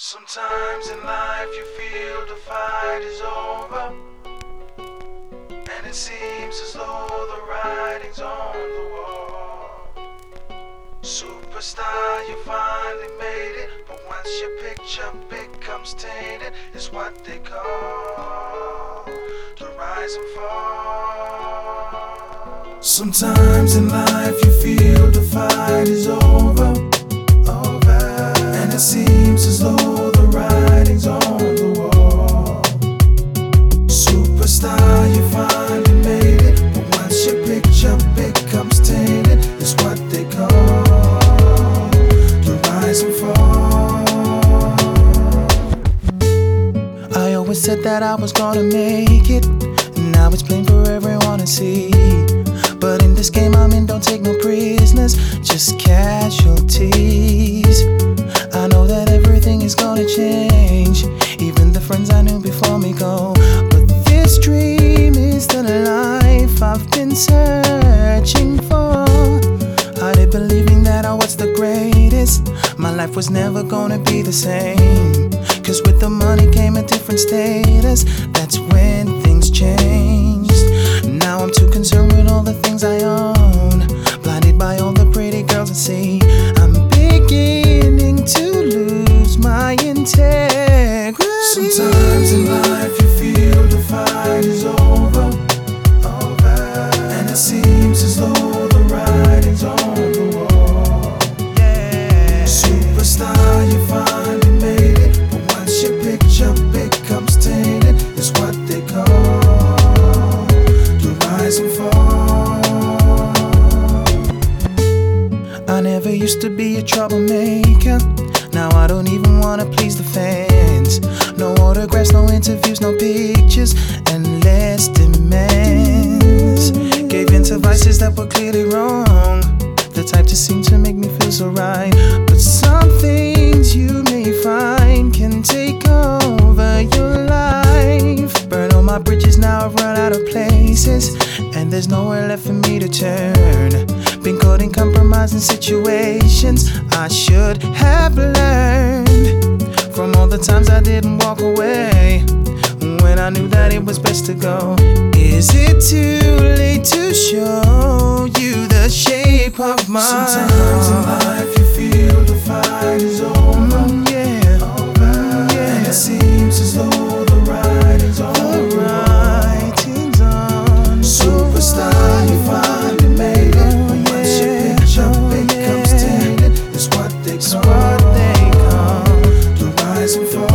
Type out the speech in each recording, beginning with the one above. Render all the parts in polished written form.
Sometimes in life you feel the fight is over, and it seems as though the writing's on the wall. Superstar, you finally made it, but once your picture becomes tainted, it's what they call the rise and fall. Sometimes in life you feel the fight is over, and it seems as though the writing's on the wall. Superstar, you finally made it, but once your picture becomes tainted, it's what they call the rise and fall. I always said that I was gonna make it, and now it's plain for everyone to see. But in this game I'm in, don't take no prisoners, just casualties. I know that everything is gonna change, even the friends I knew before me go. But this dream is the life I've been searching for. I did believing that I was the greatest. My life was never gonna be the same, 'cause with the money came a different status. That's when things changed. Now I'm too concerned with all the things I own, blinded by all the pretty girls I see. I'm beginning to lose my integrity. Sometimes in life you feel the fight is over, and it seems as though the writing's on the wall. Superstar, you finally made it, but once your picture becomes tainted, it's what they call the rise and fall. I never used to be a troublemaker. Now I don't even wanna please the fans. No autographs, no interviews, no pictures, and less demands. Gave in to vices that were clearly wrong, the type to seem to make me feel so right. But some things you may find can take over your life. Burn all my bridges, now I've run out of places, and there's nowhere left for me to turn. Been caught in compromising situations I should have learned from all the times I didn't walk away when I knew that it was best to go. Is it too late to show you the shape of my Sometimes in life you feel the fight is over, and it seems as though the writing's on the wall. Superstar, you finally made it, but once your picture becomes tainted, it's what they call the rise and fall.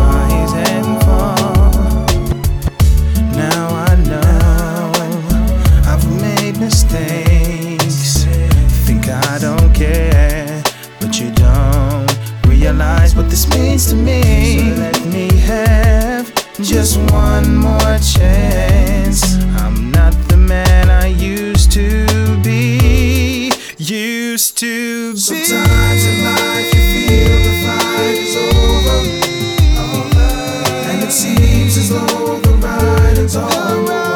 Now I know I've made mistakes. Think I don't care, but you don't realize what this means to me. So let me have just one more chance. I'm not the man I used to be. Sometimes in life you feel the fight is over, and it seems as though the writing's on the wall.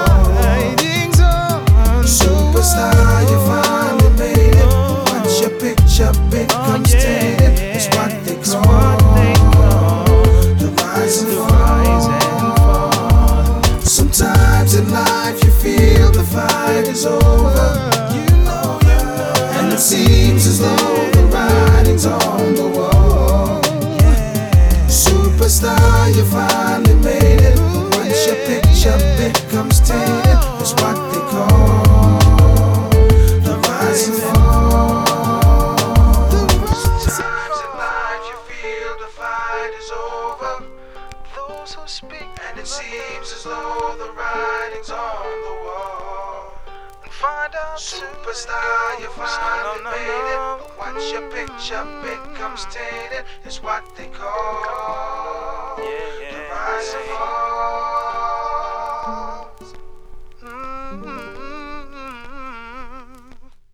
Superstar, you finally made it, but once your picture becomes tainted, it's what they call the rise and fall. Sometimes in life you feel the fight is over, and it seems as though the writing's on the wall. Superstar, you finally made it, but once your picture becomes tainted, it's what they call the rise and fall. Sometimes in life you feel the fight is over, Those who speak and it seems as though the writing's on the wall. find out. Superstar, you finally made it, but once your picture becomes tainted, it's what they call